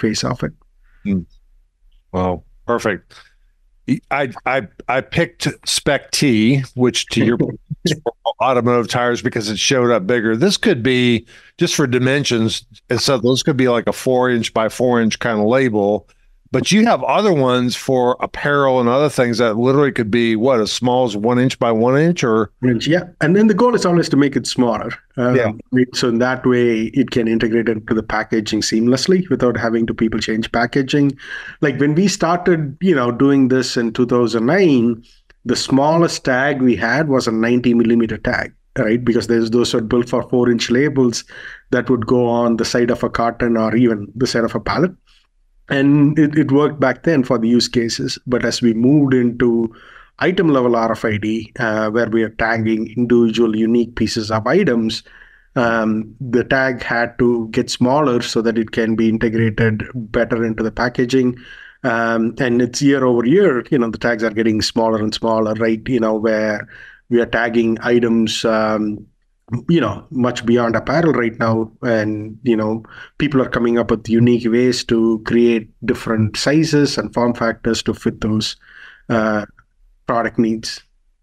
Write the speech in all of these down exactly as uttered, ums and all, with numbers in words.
phase of it. Mm. Well, perfect. I I I picked Spec T, which to your automotive tires because it showed up bigger. This could be just for dimensions. And so those could be like a four inch by four inch kind of label. But you have other ones for apparel and other things that literally could be what, as small as one inch by one inch or yeah. And then the goal is always to make it smaller. Um, yeah. So in that way, it can integrate into the packaging seamlessly without having to people change packaging. Like when we started, you know, doing this in two thousand nine, the smallest tag we had was a ninety millimeter tag, right? Because there's those are built for four inch labels that would go on the side of a carton or even the side of a pallet. And it, it worked back then for the use cases. But as we moved into item level R F I D, uh, where we are tagging individual unique pieces of items, um, the tag had to get smaller so that it can be integrated better into the packaging. Um, and it's year over year, you know, the tags are getting smaller and smaller, right? You know, where we are tagging items, um, you know, much beyond apparel right now. And, you know, people are coming up with unique ways to create different sizes and form factors to fit those uh, product needs.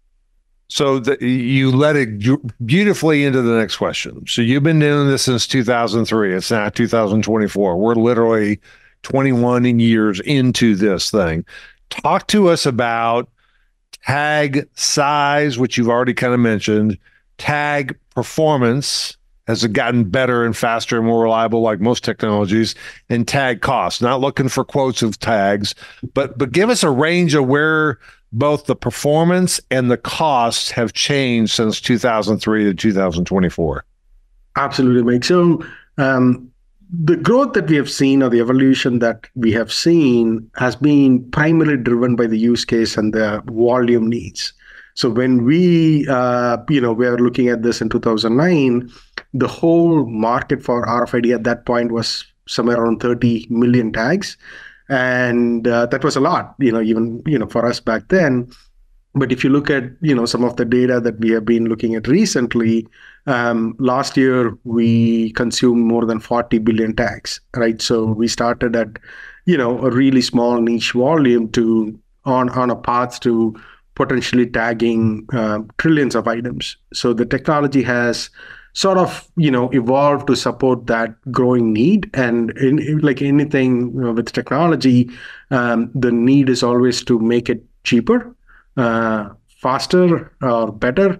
So the, you led it beautifully into the next question. So you've been doing this since two thousand three. It's now two thousand twenty-four. We're literally twenty-one years into this thing. Talk to us about tag size, which you've already kind of mentioned, tag performance. Has it gotten better and faster and more reliable like most technologies, and tag cost? Not looking for quotes of tags, but but give us a range of where both the performance and the costs have changed since two thousand three to two thousand twenty-four. Absolutely, Mike. So um, the growth that we have seen or the evolution that we have seen has been primarily driven by the use case and the volume needs. So when we, uh, you know, we were looking at this in two thousand nine, the whole market for R F I D at that point was somewhere around thirty million tags. And uh, that was a lot, you know, even, you know, for us back then. But if you look at, you know, some of the data that we have been looking at recently, um, last year we consumed more than forty billion tags, right? So we started at, you know, a really small niche volume to on, on a path to potentially tagging uh, trillions of items. So the technology has sort of, you know, evolved to support that growing need. And in, in, like anything, you know, with technology, um, the need is always to make it cheaper, uh, faster, or better.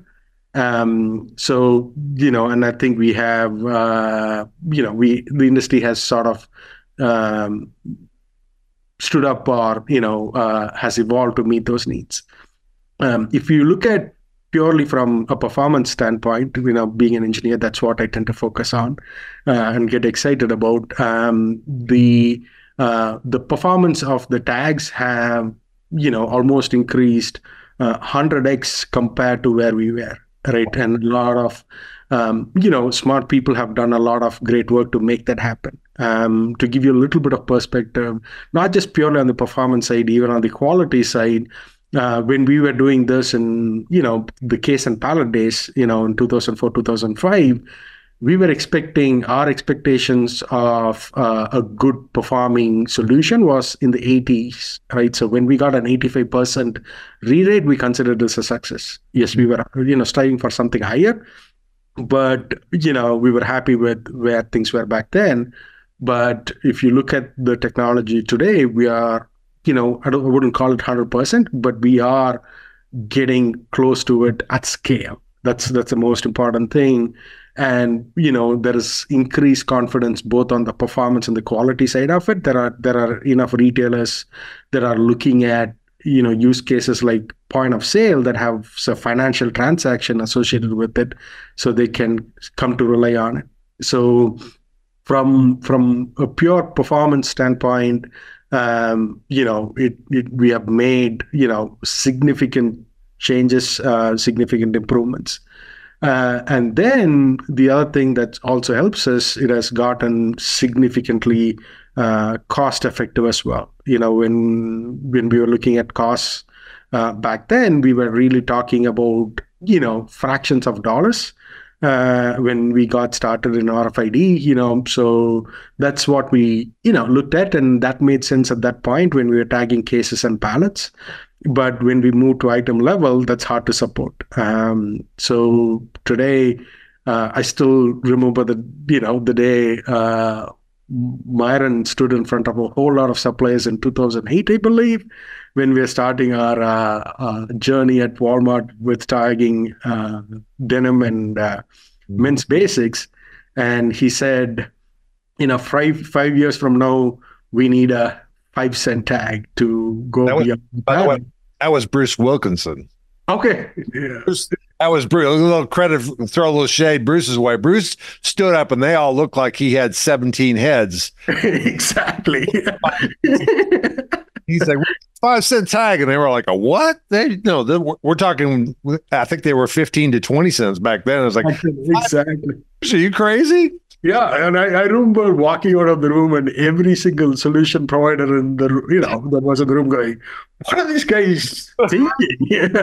Um, so, you know, and I think we have, uh, you know, we the industry has sort of um, stood up or, you know, uh, has evolved to meet those needs. Um, if you look at purely from a performance standpoint, you know, being an engineer, that's what I tend to focus on uh, and get excited about. Um, the uh, the performance of the tags have, you know, almost increased uh, one hundred x compared to where we were, right? And a lot of, um, you know, smart people have done a lot of great work to make that happen. Um, to give you a little bit of perspective, not just purely on the performance side, even on the quality side. Uh, when we were doing this in, you know, the case and pallet days, you know, in two thousand four, two thousand five, we were expecting, our expectations of uh, a good performing solution was in the eighties, right? So when we got an eighty-five percent re-rate, we considered this a success. Yes, we were, you know, striving for something higher, but, you know, we were happy with where things were back then. But if you look at the technology today, we are, you know, I, don't, I wouldn't call it one hundred percent, but we are getting close to it at scale. That's that's the most important thing. And, you know, there is increased confidence both on the performance and the quality side of it. There are there are enough retailers that are looking at, you know, use cases like point of sale that have a financial transaction associated with it, so they can come to rely on it. So from from a pure performance standpoint, Um, you know, it, it, we have made, you know, significant changes, uh, significant improvements. Uh, and then the other thing that also helps us, it has gotten significantly uh, cost effective as well. You know, when, when we were looking at costs uh, back then, we were really talking about, you know, fractions of dollars. uh, when we got started in R F I D, you know, so that's what we, you know, looked at, and that made sense at that point when we were tagging cases and pallets. But when we move to item level, that's hard to support. Um, so today, uh, I still remember the, you know, the day uh, Myron stood in front of a whole lot of suppliers in two thousand eight, I believe, when we were starting our uh, uh, journey at Walmart with tagging uh, denim and uh, men's basics. And he said, you know, five, five years from now, we need a five cent tag to go that was, beyond. By the way, that was Bruce Wilkinson. Okay. Yeah. Bruce, that was Bruce. A little credit, throw a little shade Bruce's way. Bruce stood up and they all looked like he had seventeen heads. Exactly. He's like, five cent tag. And they were like, a what? They no, they, we're, we're talking, I think they were fifteen to twenty cents back then. I was like, exactly. Are you crazy? Yeah, and I, I remember walking out of the room and every single solution provider in the, you know, that was in the room going, what are these guys thinking?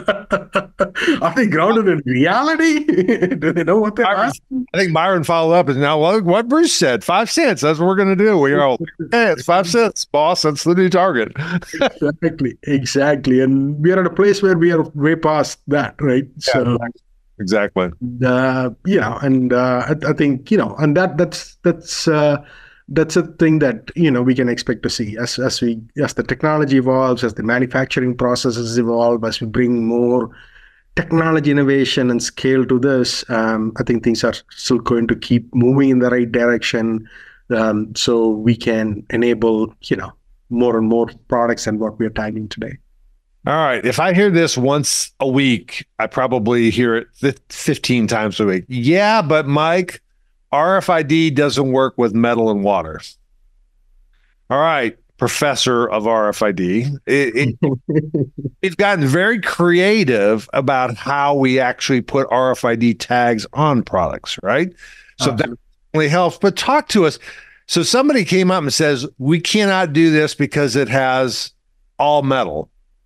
Are they grounded in reality? Do they know what they're asking? I think Myron followed up and now well, what Bruce said, five cents. That's what we're going to do. We are all, hey, it's five cents, boss. That's the new target. Exactly, exactly. And we are at a place where we are way past that, right? Yeah, so. Exactly. Uh, you know, and uh, I, I think you know, and that that's that's uh, that's a thing that you know we can expect to see as as we as the technology evolves, as the manufacturing processes evolve, as we bring more technology innovation and scale to this. Um, I think things are still going to keep moving in the right direction, um, so we can enable you know more and more products than what we are tagging today. All right. If I hear this once a week, I probably hear it fifteen times a week. Yeah, but Mike, R F I D doesn't work with metal and water. All right, professor of R F I D. It, it, it's gotten very creative about how we actually put R F I D tags on products, right? So uh, that really helps. But talk to us. So somebody came up and says, we cannot do this because it has all metal.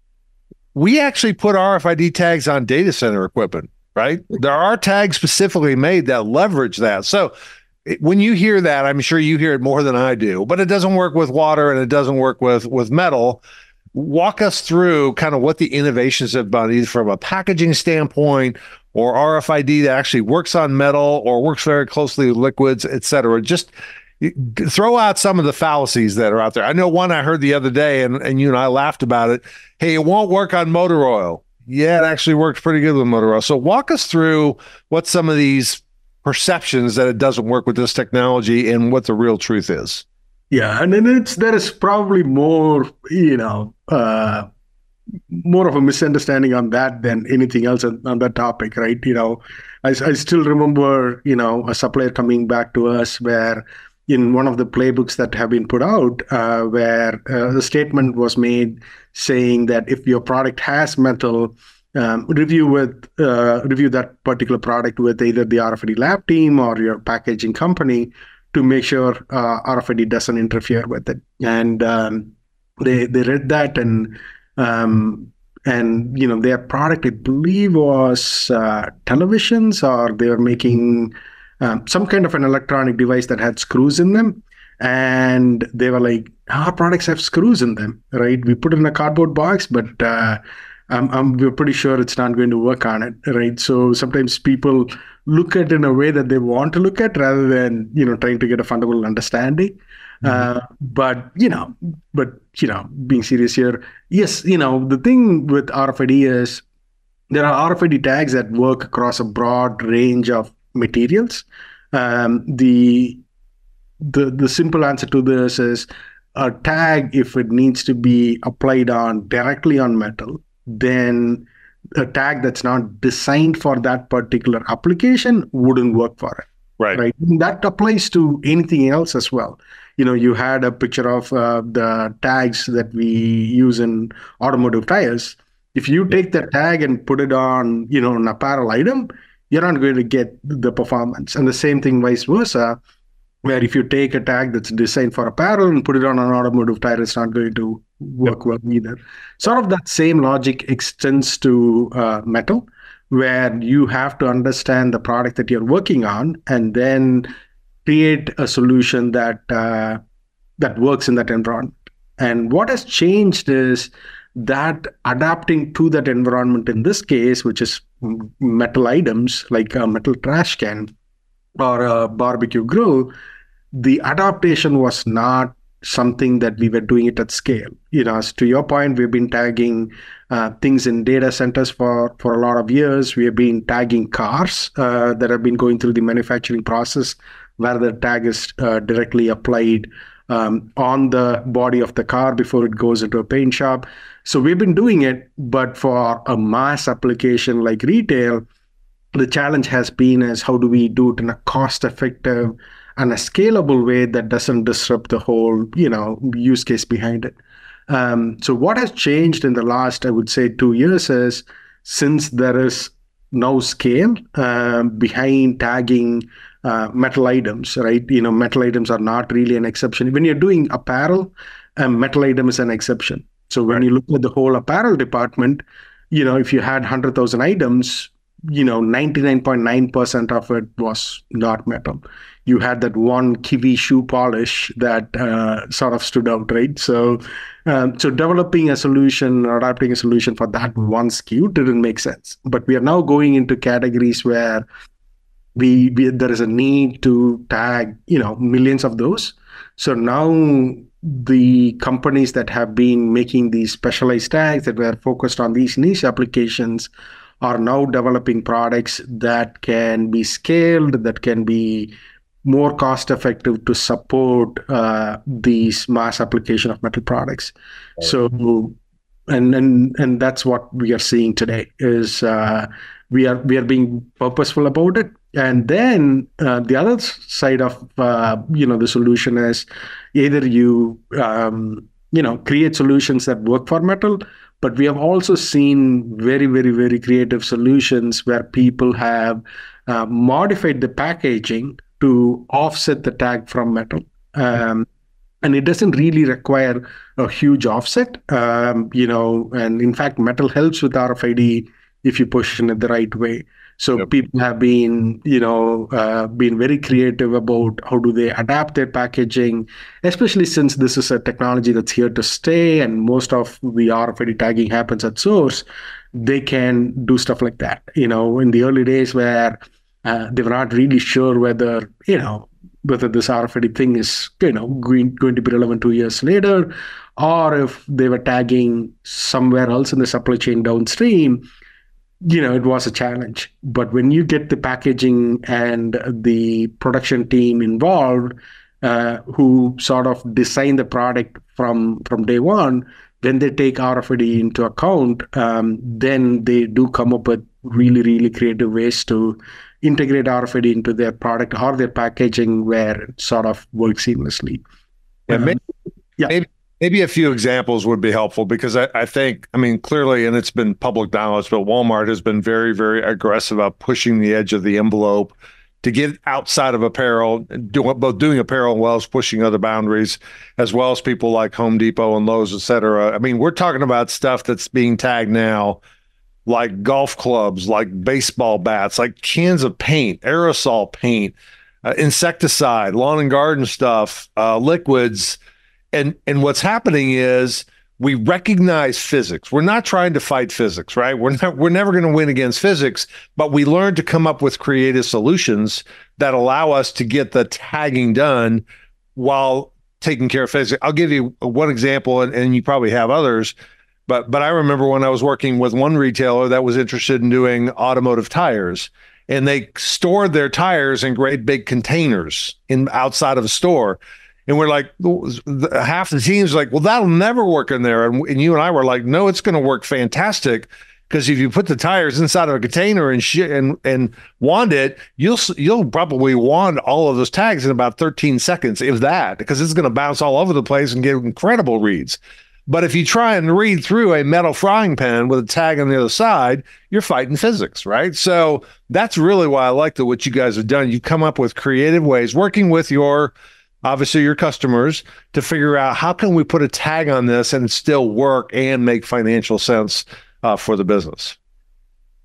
We actually put R F I D tags on data center equipment, right? There are tags specifically made that leverage that. So when you hear that, I'm sure you hear it more than I do, but it doesn't work with water and it doesn't work with, with metal. Walk us through kind of what the innovations have been, either from a packaging standpoint or R F I D that actually works on metal or works very closely with liquids, et cetera. Just throw out some of the fallacies that are out there. I know one I heard the other day, and, and you and I laughed about it. Hey, it won't work on motor oil. Yeah, it actually works pretty good with motor oil. So walk us through what some of these perceptions that it doesn't work with this technology and what the real truth is. Yeah, and then it's there is probably more, you know, uh, more of a misunderstanding on that than anything else on, on that topic, right? You know, I, I still remember, you know, a supplier coming back to us where in one of the playbooks that have been put out, uh, where uh, the statement was made saying that if your product has metal, um, review with uh, review that particular product with either the R F I D lab team or your packaging company to make sure uh, R F I D doesn't interfere with it. And um, they they read that and um, and you know their product, I believe, was uh, televisions, or they were making Um, some kind of an electronic device that had screws in them. And they were like, our products have screws in them, right? We put it in a cardboard box, but uh, I'm, I'm, we're pretty sure it's not going to work on it, right? So sometimes people look at it in a way that they want to look at rather than, you know, trying to get a fundamental understanding. Mm-hmm. Uh, but, you know, but, you know, being serious here, yes, you know, the thing with R F I D is there are R F I D tags that work across a broad range of materials. Um, the the the simple answer to this is a tag, if it needs to be applied on directly on metal, then a tag that's not designed for that particular application wouldn't work for it. Right. Right. And that applies to anything else as well. You know, you had a picture of uh, the tags that we use in automotive tires. If you take that tag and put it on, you know, an apparel item, you're not going to get the performance. And the same thing vice versa, where if you take a tag that's designed for apparel and put it on an automotive tire, it's not going to work well either. Sort of that same logic extends to uh, metal, where you have to understand the product that you're working on and then create a solution that uh, that works in that environment. And what has changed is that adapting to that environment in this case, which is metal items like a metal trash can or a barbecue grill, the adaptation was not something that we were doing it at scale. You know, as to your point, we've been tagging uh, things in data centers for, for a lot of years. We have been tagging cars uh, that have been going through the manufacturing process where the tag is uh, directly applied um, on the body of the car before it goes into a paint shop. So we've been doing it, but for a mass application like retail, the challenge has been is how do we do it in a cost-effective and a scalable way that doesn't disrupt the whole, you know, use case behind it. Um, so what has changed in the last, I would say, two years is since there is no scale uh, behind tagging uh, metal items, right? You know, metal items are not really an exception. When you're doing apparel, a metal item is an exception. So when you look at the whole apparel department, you know, if you had one hundred thousand items, you know, ninety-nine point nine percent of it was not metal. You had that one Kiwi shoe polish that uh, sort of stood out, right? So, um, so developing a solution, or adapting a solution for that one S K U didn't make sense. But we are now going into categories where we, we there is a need to tag, you know, millions of those. So now the companies that have been making these specialized tags that were focused on these niche applications are now developing products that can be scaled, that can be more cost effective to support uh, these mass application of metal products. Right. So, and and and that's what we are seeing today is uh, we are we are being purposeful about it. And then uh, the other side of uh, you know the solution is either you um, you know create solutions that work for metal, but we have also seen very very very creative solutions where people have uh, modified the packaging to offset the tag from metal. Um, and it doesn't really require a huge offset, um, you know, and in fact, metal helps with R F I D if you position it the right way. So yep. People have been, you know, uh, been very creative about how do they adapt their packaging, especially since this is a technology that's here to stay and most of the R F I D tagging happens at source. They can do stuff like that. You know, in the early days where uh, they were not really sure whether, you know, whether this R F I D thing is, you know, going, going to be relevant two years later, or if they were tagging somewhere else in the supply chain downstream, you know, it was a challenge. But when you get the packaging and the production team involved, uh, who sort of design the product from, from day one, when they take R F I D into account, um, then they do come up with really, really creative ways to integrate R F I D into their product or their packaging where it sort of works seamlessly. Yeah, maybe, um, yeah. maybe maybe a few examples would be helpful because I, I think, I mean, clearly, and it's been public knowledge, but Walmart has been very, very aggressive about pushing the edge of the envelope to get outside of apparel, do, both doing apparel as well as pushing other boundaries, as well as people like Home Depot and Lowe's, et cetera. I mean, we're talking about stuff that's being tagged now, like golf clubs, like baseball bats, like cans of paint, aerosol paint, uh, insecticide, lawn and garden stuff, uh, liquids. And, and what's happening is we recognize physics. We're not trying to fight physics, right? We're not, we're never going to win against physics, but we learn to come up with creative solutions that allow us to get the tagging done while taking care of physics. I'll give you one example, and, and you probably have others. But but I remember when I was working with one retailer that was interested in doing automotive tires, and they stored their tires in great big containers in outside of a store. And we're like, half the team's like, well, that'll never work in there. And, and you and I were like, no, it's going to work fantastic. Because if you put the tires inside of a container and sh- and and wand it, you'll you'll probably wand all of those tags in about thirteen seconds, if that, because it's going to bounce all over the place and get incredible reads. But if you try and read through a metal frying pan with a tag on the other side, you're fighting physics, right? So that's really why I like the, what you guys have done. You've come up with creative ways, working with your, obviously your customers, to figure out how can we put a tag on this and still work and make financial sense uh, for the business.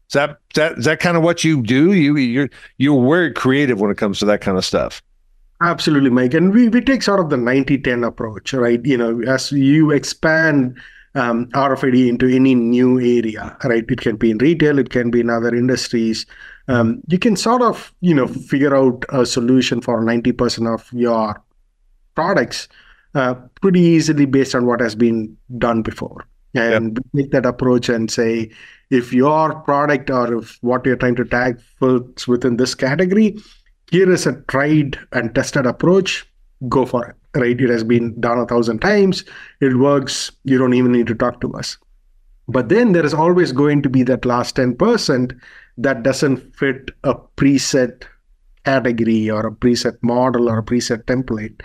Is that that is that kind of what you do? You you're you're very creative when it comes to that kind of stuff. Absolutely, Mike. And we, we take sort of the ninety ten approach, right? You know, as you expand um, R F I D into any new area, right? It can be in retail, it can be in other industries. Um, you can sort of, you know, figure out a solution for ninety percent of your products uh, pretty easily based on what has been done before. And yep. we take that approach and say, if your product or if what you're trying to tag fits within this category, here is a tried and tested approach, go for it, right? It has been done a thousand times. It works. You don't even need to talk to us. But then there is always going to be that last ten percent that doesn't fit a preset category or a preset model or a preset template.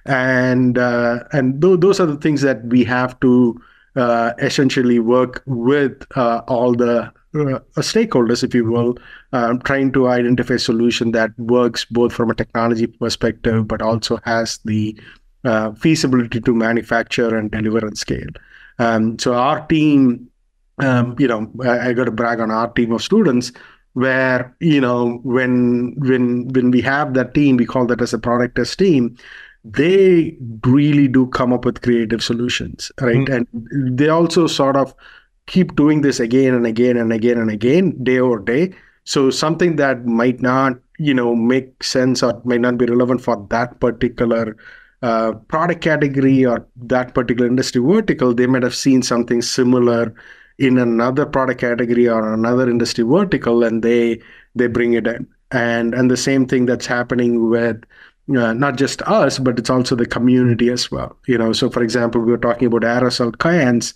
And uh, and th- those are the things that we have to uh, essentially work with uh, all the uh, stakeholders, if you will, um, trying to identify a solution that works both from a technology perspective, but also has the uh, feasibility to manufacture and deliver and scale. Um, so our team, um, you know, I, I got to brag on our team of students where, you know, when when when we have that team, we call that as a product test team. They really do come up with creative solutions, right? Mm-hmm. And they also sort of keep doing this again and again and again and again, day over day. So something that might not, you know, make sense or might not be relevant for that particular uh, product category or that particular industry vertical, they might have seen something similar in another product category or another industry vertical, and they they bring it in. And and the same thing that's happening with Uh, not just us, but it's also the community as well. You know, so for example, we were talking about aerosol cans,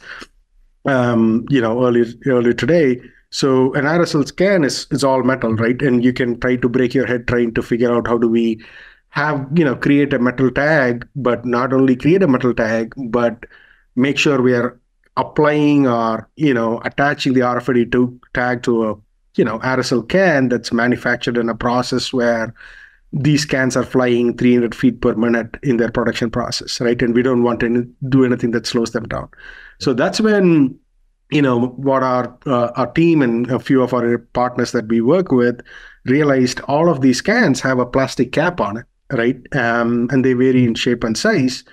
um, you know, earlier earlier today. So an aerosol can is is all metal, right? And you can try to break your head trying to figure out how do we have, you know, create a metal tag, but not only create a metal tag, but make sure we are applying or, you know, attaching the R F I D to tag to a, you know, aerosol can that's manufactured in a process where these cans are flying three hundred feet per minute in their production process, right? And we don't want to do anything that slows them down. So that's when, you know, what our uh, our team and a few of our partners that we work with realized all of these cans have a plastic cap on it, right? Um, and they vary in shape and size.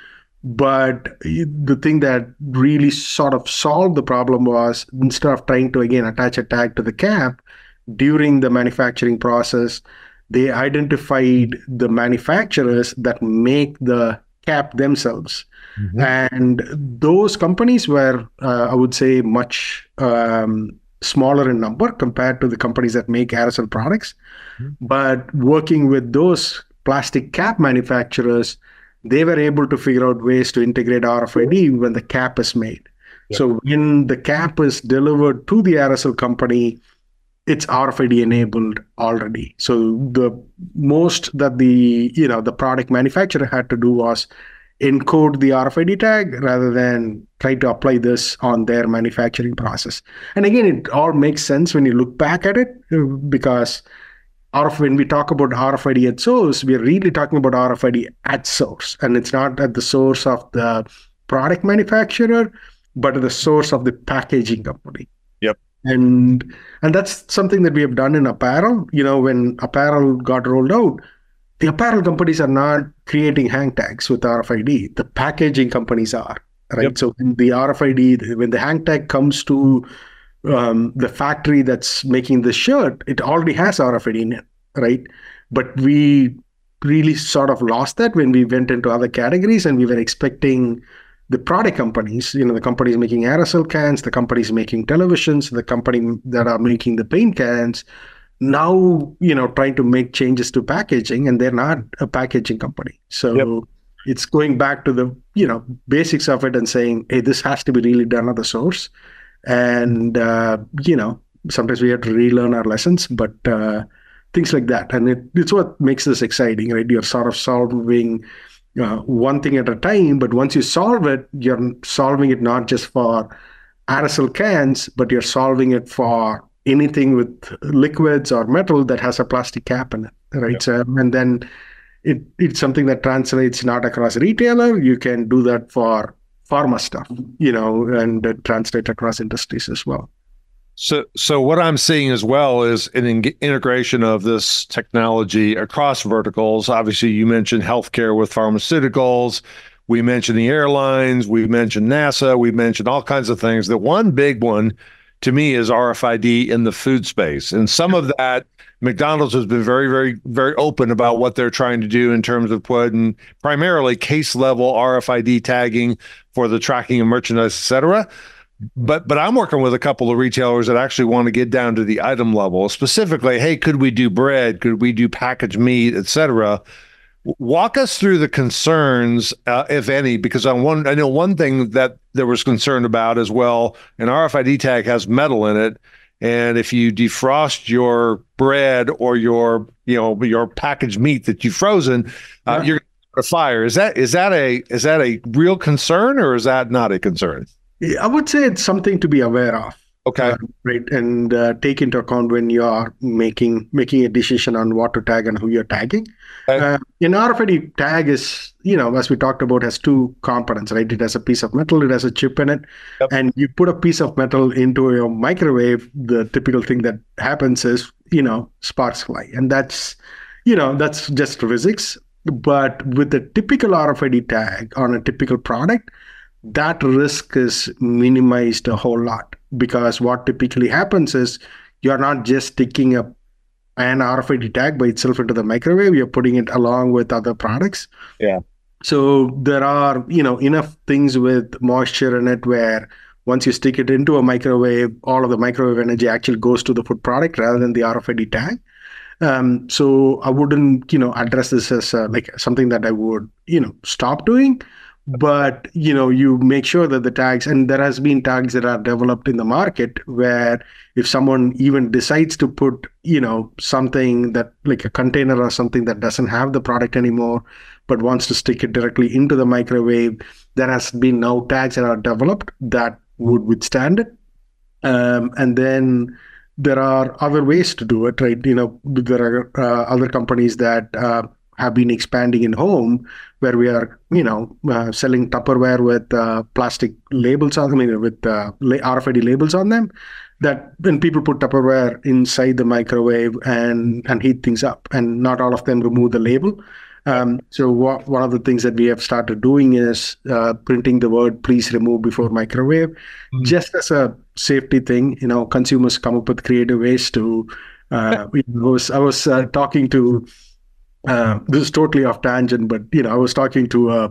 But the thing that really sort of solved the problem was, instead of trying to, again, attach a tag to the cap during the manufacturing process, they identified the manufacturers that make the cap themselves. Mm-hmm. And those companies were, uh, I would say, much um, smaller in number compared to the companies that make aerosol products. Mm-hmm. But working with those plastic cap manufacturers, they were able to figure out ways to integrate R F I D when the cap is made. Yep. So when the cap is delivered to the aerosol company, it's R F I D enabled already. So the most that the, you know, the product manufacturer had to do was encode the R F I D tag rather than try to apply this on their manufacturing process. And again, it all makes sense when you look back at it, because R F, when we talk about R F I D at source, we're really talking about R F I D at source. And it's not at the source of the product manufacturer, but at the source of the packaging company. Yep. And and that's something that we have done in apparel. You know, when apparel got rolled out, the apparel companies are not creating hang tags with R F I D. The packaging companies are, right? Yep. So the R F I D, when the hang tag comes to um, the factory that's making the shirt, it already has R F I D in it, right? But we really sort of lost that when we went into other categories, and we were expecting the product companies, you know, the companies making aerosol cans, the companies making televisions, the company that are making the paint cans, now, you know, trying to make changes to packaging, and they're not a packaging company. So yep. It's going back to the, you know, basics of it and saying, hey, this has to be really done at the source. And, uh, you know, sometimes we have to relearn our lessons, but uh, things like that. And it, it's what makes this exciting, right? You're sort of solving Uh, one thing at a time, but once you solve it, you're solving it not just for aerosol cans, but you're solving it for anything with liquids or metal that has a plastic cap in it, right? Yeah. So, and then it it's something that translates not across retailer. You can do that for pharma stuff, you know, and uh, translate across industries as well. So, so what I'm seeing as well is an in- integration of this technology across verticals. Obviously, you mentioned healthcare with pharmaceuticals. We mentioned the airlines. We mentioned NASA. We mentioned all kinds of things. The one big one to me is R F I D in the food space. And some of that, McDonald's has been very, very, very open about what they're trying to do in terms of putting primarily case level R F I D tagging for the tracking of merchandise, et cetera. But but I'm working with a couple of retailers that actually want to get down to the item level, specifically, hey, could we do bread? Could we do packaged meat, et cetera? Walk us through the concerns, uh, if any, because on one, I know one thing that there was concern about as well, an R F I D tag has metal in it. And if you defrost your bread or your, you know, your packaged meat that you've frozen, uh, yeah. you're going to fire. Is that is that a is that a real concern, or is that not a concern? I would say it's something to be aware of. Okay. Uh, right. And uh, take into account when you are making making a decision on what to tag and who you're tagging. Okay. Uh, an R F I D tag is, you know, as we talked about, has two components, right? It has a piece of metal, it has a chip in it. Yep. And you put a piece of metal into your microwave, the typical thing that happens is, you know, sparks fly. And that's, you know, that's just physics. But with the typical R F I D tag on a typical product, that risk is minimized a whole lot, because what typically happens is you're not just sticking a, an R F I D tag by itself into the microwave, you're putting it along with other products. Yeah. So there are, you know, enough things with moisture in it where once you stick it into a microwave, all of the microwave energy actually goes to the food product rather than the R F I D tag. Um, so I wouldn't, you know, address this as uh, like something that I would, you know, stop doing. But, you know, you make sure that the tags, and there has been tags that are developed in the market where if someone even decides to put, you know, something that like a container or something that doesn't have the product anymore, but wants to stick it directly into the microwave, there has been now tags that are developed that would withstand it. Um, and then there are other ways to do it, right? You know, there are uh, other companies that uh, have been expanding in home, where we are, you know, uh, selling Tupperware with uh, plastic labels on, I mean, with uh, R F I D labels on them, that when people put Tupperware inside the microwave and, and heat things up, and not all of them remove the label. Um, so what, one of the things that we have started doing is uh, printing the word "please remove" before microwave, mm-hmm. just as a safety thing. You know, consumers come up with creative ways to. Uh, I was I was uh, talking to. Uh, this is totally off tangent, but you know, I was talking to a,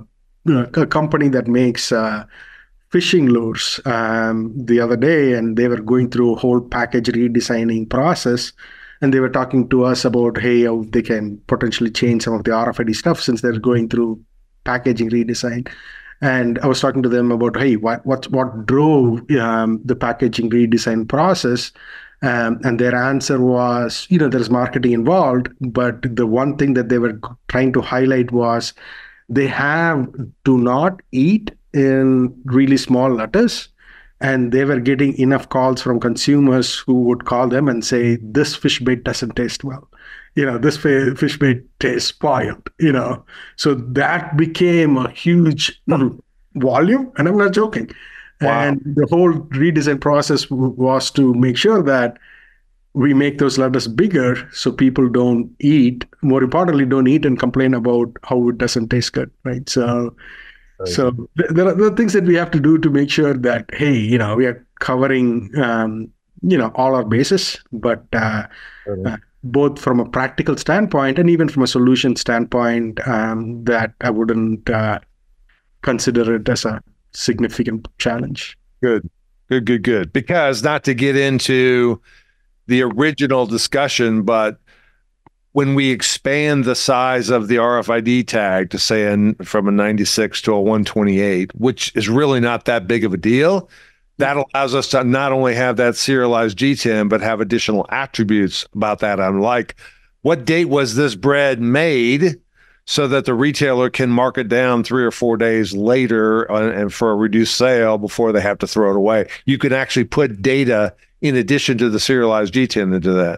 a company that makes uh, fishing lures um, the other day, and they were going through a whole package redesigning process. And they were talking to us about, hey, how they can potentially change some of the R F I D stuff since they're going through packaging redesign. And I was talking to them about, hey, what what what drove um, the packaging redesign process? Um, and their answer was, you know, there's marketing involved, but the one thing that they were trying to highlight was they have do not eat in really small letters. And they were getting enough calls from consumers who would call them and say, this fish bait doesn't taste well. You know, this fish bait tastes spoiled, you know. So that became a huge volume, and I'm not joking. Wow. And the whole redesign process w- was to make sure that we make those letters bigger so people don't eat, more importantly, don't eat and complain about how it doesn't taste good, right? So right. so th- there, are, there are things that we have to do to make sure that, hey, you know, we are covering, um, you know, all our bases, but uh, right. uh, both from a practical standpoint and even from a solution standpoint, um, that I wouldn't uh, consider it as a significant challenge. Good, good, good, good. Because not to get into the original discussion, but when we expand the size of the R F I D tag to say in, from a ninety-six to a one twenty-eight, which is really not that big of a deal, that allows us to not only have that serialized G T I M, but have additional attributes about that. I'm like, what date was this bread made? So that the retailer can mark it down three or four days later uh, and for a reduced sale before they have to throw it away. You can actually put data in addition to the serialized G T I M into that.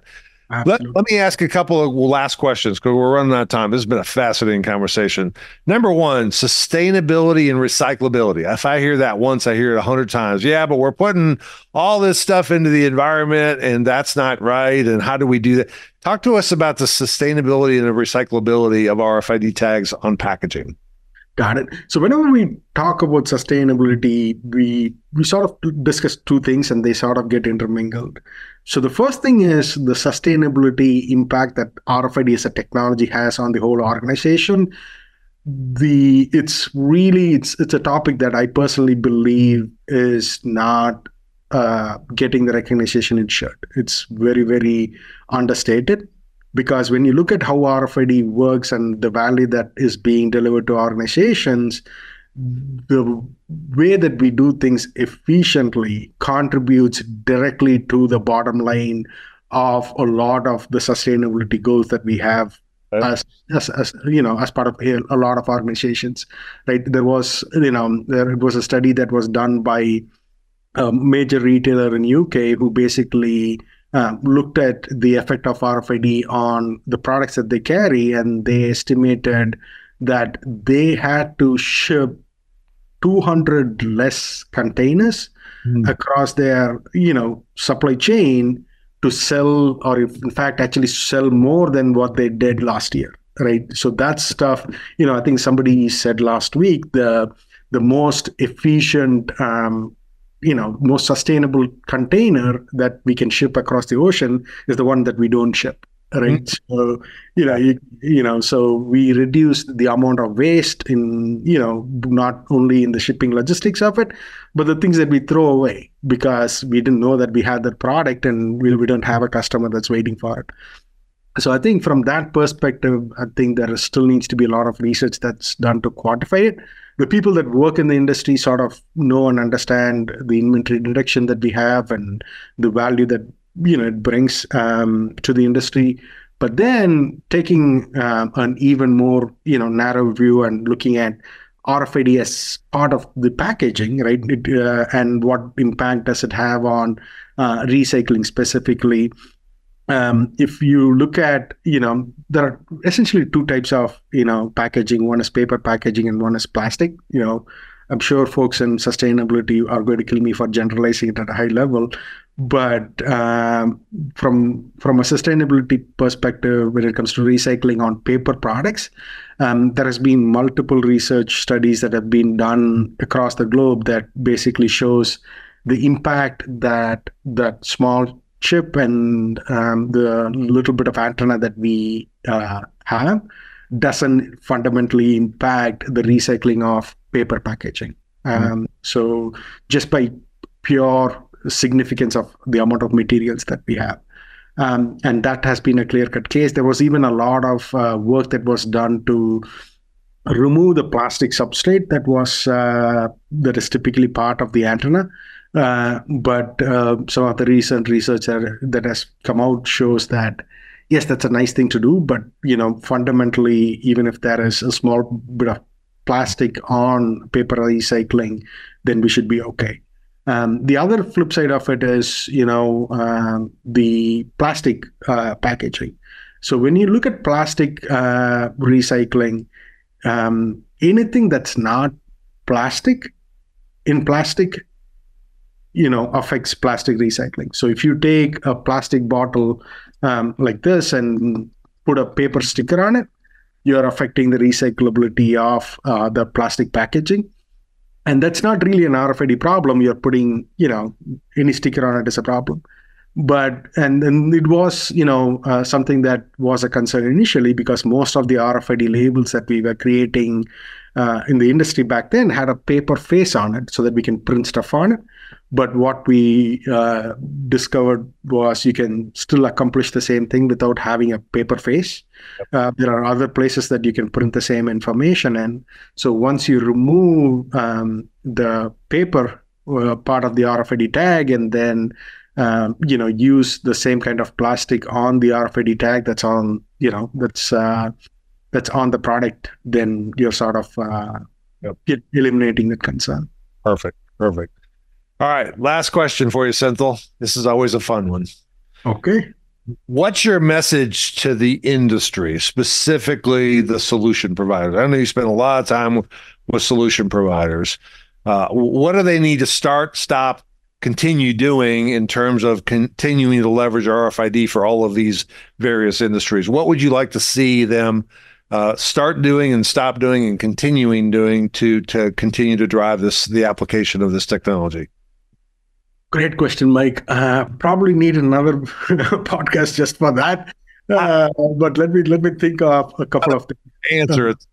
Let, Absolutely. let me ask a couple of last questions because we're running out of time. This has been a fascinating conversation. Number one, sustainability and recyclability. If I hear that once, I hear it a hundred times. Yeah, but we're putting all this stuff into the environment and that's not right. And how do we do that? Talk to us about the sustainability and the recyclability of R F I D tags on packaging. Got it. So whenever we talk about sustainability, we we sort of discuss two things and they sort of get intermingled. So the first thing is the sustainability impact that R F I D as a technology has on the whole organization. The it's really it's it's a topic that I personally believe is not uh, getting the recognition it should. It's very, very understated. Because when you look at how R F I D works and the value that is being delivered to organizations, the way that we do things efficiently contributes directly to the bottom line of a lot of the sustainability goals that we have Okay. as, as, as you know, as part of a, a lot of organizations, right? There was, you know, there was a study that was done by a major retailer in U K who basically Uh, looked at the effect of R F I D on the products that they carry, and they estimated that they had to ship two hundred less containers mm. across their, you know, supply chain to sell, or if, in fact, actually sell more than what they did last year, right? So that stuff, you know, I think somebody said last week the the most efficient um, you know, most sustainable container that we can ship across the ocean is the one that we don't ship, right? Mm-hmm. So, you know, you, you know, so we reduce the amount of waste in, you know, not only in the shipping logistics of it, but the things that we throw away because we didn't know that we had that product and we, we don't have a customer that's waiting for it. So I think from that perspective, I think there still needs to be a lot of research that's done to quantify it. The people that work in the industry sort of know and understand the inventory reduction that we have and the value that, you know, it brings um, to the industry. But then taking um, an even more, you know, narrow view and looking at R F I D as part of the packaging, right? It, uh, and what impact does it have on uh, recycling specifically? Um, if you look at, you know, there are essentially two types of, you know, packaging. One is paper packaging and one is plastic. You know, I'm sure folks in sustainability are going to kill me for generalizing it at a high level. But um, from from a sustainability perspective, when it comes to recycling on paper products, um, there has been multiple research studies that have been done across the globe that basically shows the impact that that small chip and um, the little bit of antenna that we uh, have doesn't fundamentally impact the recycling of paper packaging. Um, mm. So just by pure significance of the amount of materials that we have. Um, and that has been a clear-cut case. There was even a lot of uh, work that was done to remove the plastic substrate that was uh, that is typically part of the antenna. Uh, but uh, some of the recent research that has come out shows that, yes, that's a nice thing to do. But, you know, fundamentally, even if there is a small bit of plastic on paper recycling, then we should be okay. Um, the other flip side of it is, you know, um, the plastic uh, packaging. So when you look at plastic uh, recycling, um, anything that's not plastic in plastic, you know, affects plastic recycling. So if you take a plastic bottle um, like this and put a paper sticker on it, you're affecting the recyclability of uh, the plastic packaging. And that's not really an R F I D problem. You're putting, you know, any sticker on it is a problem. But, and, and it was, you know, uh, something that was a concern initially because most of the R F I D labels that we were creating uh, in the industry back then had a paper face on it so that we can print stuff on it. But what we uh, discovered was you can still accomplish the same thing without having a paper face. Yep. Uh, there are other places that you can print the same information in. So once you remove um, the paper uh, part of the R F I D tag and then um, you know use the same kind of plastic on the R F I D tag that's on you know that's uh, that's on the product, then you're sort of uh, yep. eliminating the concern. Perfect. Perfect. All right, last question for you, Senthil. This is always a fun one. Okay. What's your message to the industry, specifically the solution providers? I know you spend a lot of time with, with solution providers. Uh, what do they need to start, stop, continue doing in terms of continuing to leverage R F I D for all of these various industries? What would you like to see them uh, start doing and stop doing and continuing doing to to continue to drive this the application of this technology? Great question, Mike. Uh, probably need another podcast just for that. Uh, but let me let me think of a couple of things. Answer it.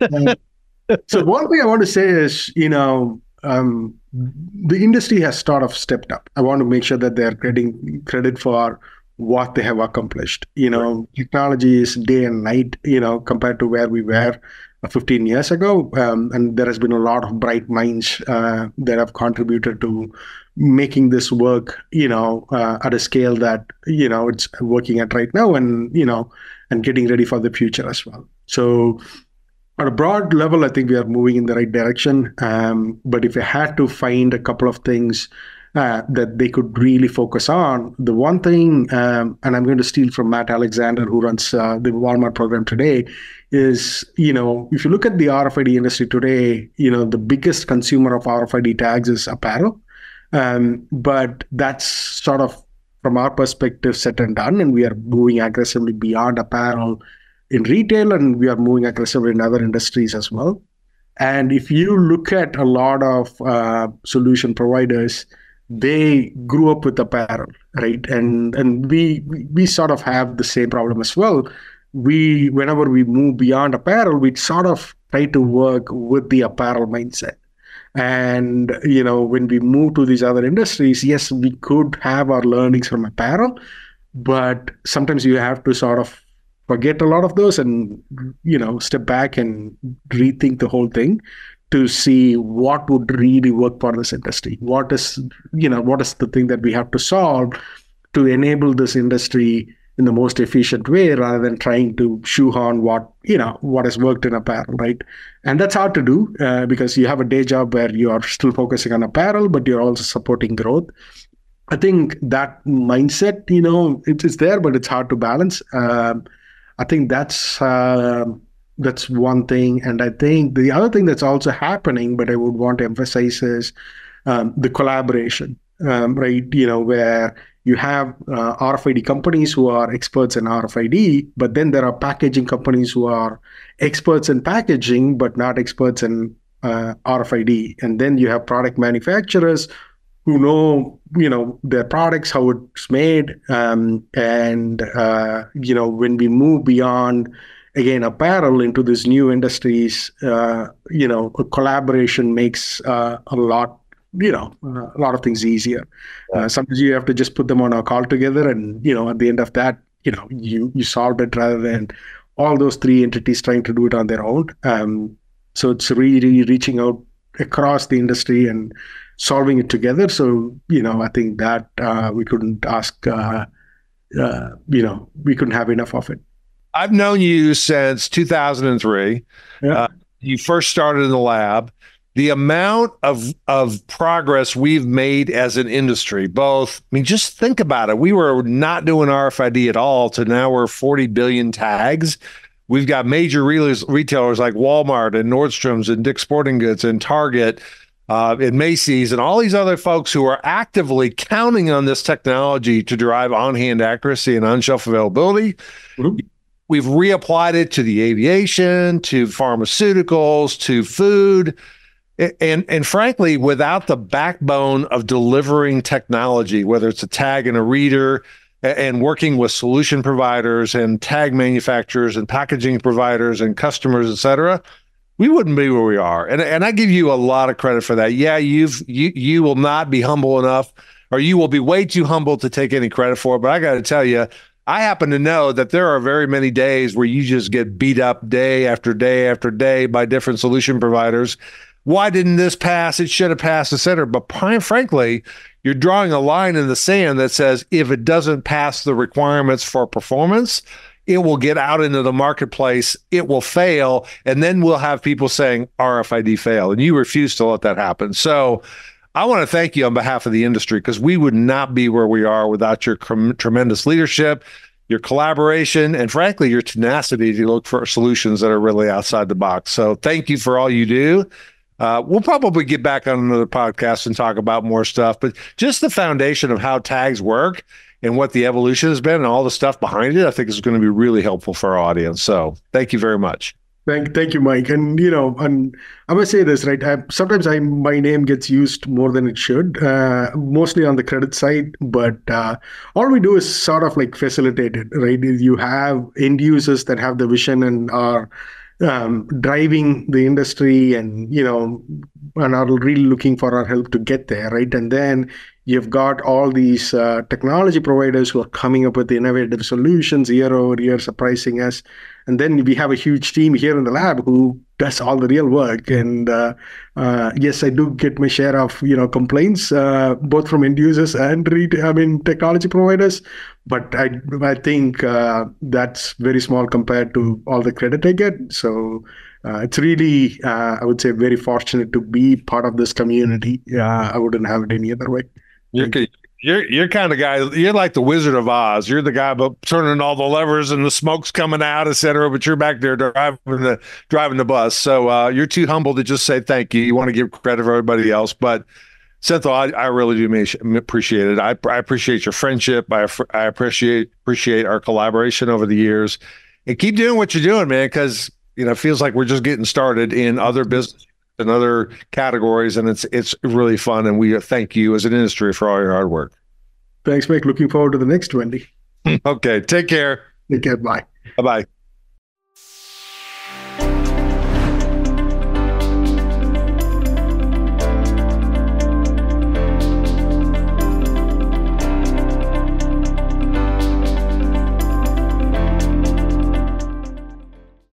uh, so one thing I want to say is, you know, um, the industry has sort of stepped up. I want to make sure that they're getting credit for what they have accomplished. You know, technology is day and night, you know, compared to where we were fifteen years ago. Um, and there has been a lot of bright minds uh, that have contributed to making this work, you know, uh, at a scale that, you know, it's working at right now, and, you know, and getting ready for the future as well. So at a broad level, I think we are moving in the right direction. Um, but if I had to find a couple of things uh, that they could really focus on, the one thing, um, and I'm going to steal from Matt Alexander, who runs uh, the Walmart program today, is, you know, if you look at the R F I D industry today, you know, the biggest consumer of R F I D tags is apparel. Um, but that's sort of, from our perspective, set and done, and we are moving aggressively beyond apparel in retail, and we are moving aggressively in other industries as well. And if you look at a lot of uh, solution providers, they grew up with apparel, right? And and we we sort of have the same problem as well. We, whenever we move beyond apparel, we sort of try to work with the apparel mindset. And, you know, when we move to these other industries, yes, we could have our learnings from apparel, but sometimes you have to sort of forget a lot of those and, you know, step back and rethink the whole thing to see what would really work for this industry. What is, you know, what is the thing that we have to solve to enable this industry in the most efficient way, rather than trying to shoehorn what, you know, what has worked in apparel, right? And that's hard to do uh, because you have a day job where you are still focusing on apparel, but you're also supporting growth. I think that mindset, you know, it is there, but it's hard to balance. Um, I think that's uh, that's one thing. And I think the other thing that's also happening, but I would want to emphasize, is um, the collaboration, um, right? You know, where you have uh, R F I D companies who are experts in R F I D, but then there are packaging companies who are experts in packaging, but not experts in uh, R F I D. And then you have product manufacturers who know, you know, their products, how it's made. Um, and, uh, you know, when we move beyond, again, apparel into these new industries, uh, you know, a collaboration makes uh, a lot you know, uh, a lot of things easier. Uh, sometimes you have to just put them on a call together, and, you know, at the end of that, you know, you, you solved it, rather than all those three entities trying to do it on their own. Um, so it's really reaching out across the industry and solving it together. So, you know, I think that uh, we couldn't ask, uh, uh, you know, we couldn't have enough of it. I've known you since two thousand three. Yeah. Uh, you first started in the lab. The amount of of progress we've made as an industry, both, I mean, just think about it. We were not doing R F I D at all to now we're forty billion tags. We've got major retailers like Walmart and Nordstrom's and Dick's Sporting Goods and Target uh, and Macy's and all these other folks who are actively counting on this technology to drive on-hand accuracy and on-shelf availability. Mm-hmm. We've reapplied it to the aviation, to pharmaceuticals, to food. And and frankly, without the backbone of delivering technology, whether it's a tag and a reader, and working with solution providers and tag manufacturers and packaging providers and customers, et cetera, we wouldn't be where we are. And and I give you a lot of credit for that. Yeah, you've you you will not be humble enough, or you will be way too humble to take any credit for it. But I got to tell you, I happen to know that there are very many days where you just get beat up day after day after day by different solution providers. Why didn't this pass? It should have passed, et cetera. But frankly, you're drawing a line in the sand that says if it doesn't pass the requirements for performance, it will get out into the marketplace, it will fail, and then we'll have people saying R F I D failed, and you refuse to let that happen. So I want to thank you on behalf of the industry, because we would not be where we are without your com- tremendous leadership, your collaboration, and frankly, your tenacity to look for solutions that are really outside the box. So thank you for all you do. Uh, we'll probably get back on another podcast and talk about more stuff, but just the foundation of how tags work and what the evolution has been and all the stuff behind it, I think is going to be really helpful for our audience. So thank you very much. Thank, thank you, Mike. And you know, and I must say this, right? I, sometimes I my name gets used more than it should, uh, mostly on the credit side. But uh, all we do is sort of like facilitate it, right? You have end users that have the vision and are um, driving the industry, and you know, and are really looking for our help to get there, right? And then you've got all these uh, technology providers who are coming up with innovative solutions year over year, surprising us. And then we have a huge team here in the lab who does all the real work. And uh, uh, yes, I do get my share of you know complaints, uh, both from end users and retail, I mean technology providers. But I I think uh, that's very small compared to all the credit I get. So uh, it's really uh, I would say very fortunate to be part of this community. Uh, I wouldn't have it any other way. You're you're you're kind of guy. You're like the Wizard of Oz. You're the guy about turning all the levers and the smoke's coming out, et cetera. But you're back there driving the driving the bus. So uh, you're too humble to just say thank you. You want to give credit for everybody else, but Senthil, I, I really do appreciate it. I, I appreciate your friendship. I I appreciate appreciate our collaboration over the years, and keep doing what you're doing, man. Because you know, it feels like we're just getting started in other businesses and other categories, and it's it's really fun. And we thank you as an industry for all your hard work. Thanks, Mike. Looking forward to the next twenty. Okay, take care. Take care. Bye. Bye bye.